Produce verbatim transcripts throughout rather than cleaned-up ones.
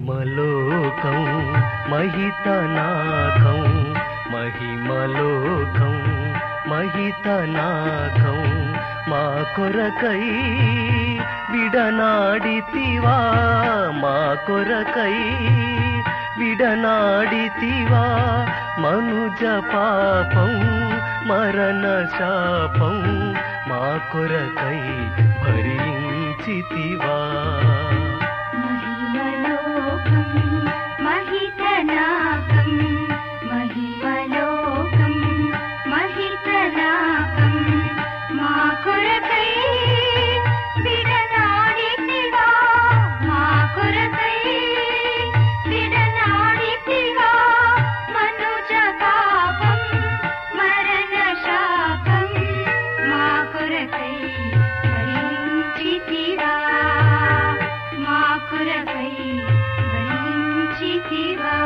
మహిమలోకం మహితనాకం మహిమలోకం మహితనాకం మా కొరకై విడనాడితివా మా కొరకై విడనాడితివా మనుజ పాపం మరణ శాపం మా కొరకై భరించితివా మహిమలోకం మహితనాకం మహిమలోకం మహితనాకం మా కొరకై విడనాడితివా మా కొరకై విడనాడితివా మనుజ పాపం మరణ శాపం మా కొరకై భరించితివా మా కొరకై భరించితివా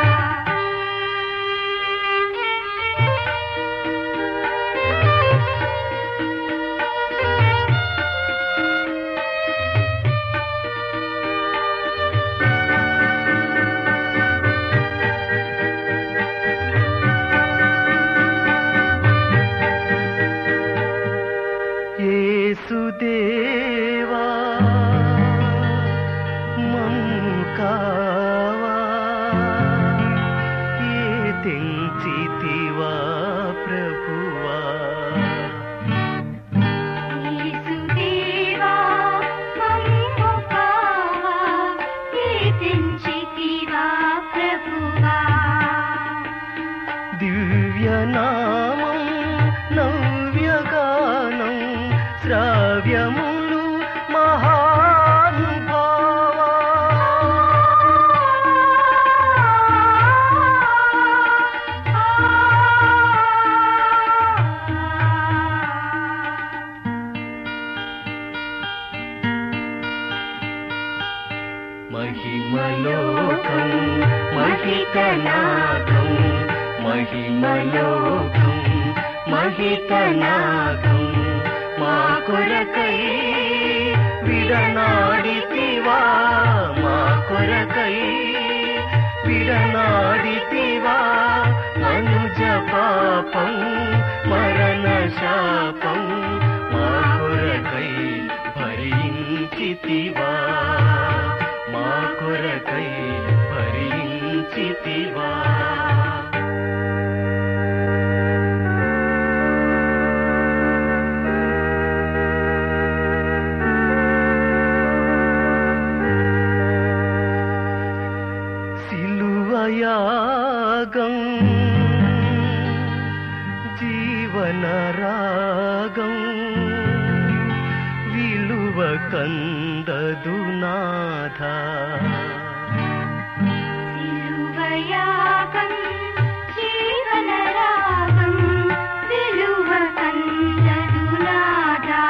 యేసుదేవా మమ్ము కావా ఏ తెంచితివా ప్రభువా యేసుదేవా మమ్ము కావా ఏ తెంచితివా ప్రభువా దివ్యనామం నవ్యగానం శ్రావ్యములు మహానుభావా మహిమలోకం మహితనాకం మహిమలోకం మహితనాకం మా కొరకై విడనాడితివా మా కొరకై విడనాడితివా మనుజ పాపం మరణ శాపం మా కొరకై భరించితివా మా కొరకై భరించితివా యాగం జీవన రాగం విలువ కందదు నాథ సిలువయాగం జీవన రాగం విలువ కందదు నాథా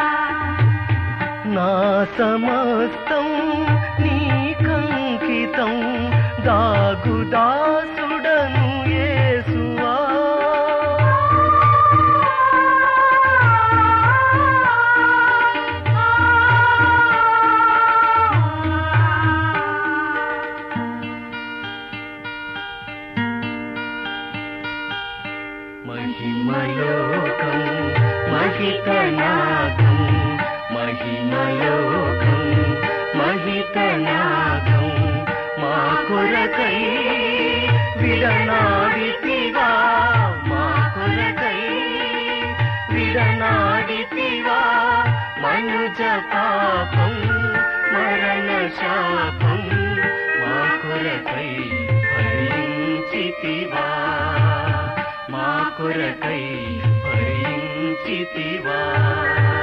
నా సమస్తం నీకంకితం దాగు దాసుడను యేసువా మహిమలోకం మహితనాకం మహిమలోకం మహితనాకం మా కొరకై విడనాడితివా మా కొరకై విడనాడితివా మనుజ పాపం మరణ శాపం మా కొరకై భరించితివా మా కొరకై భరించితివా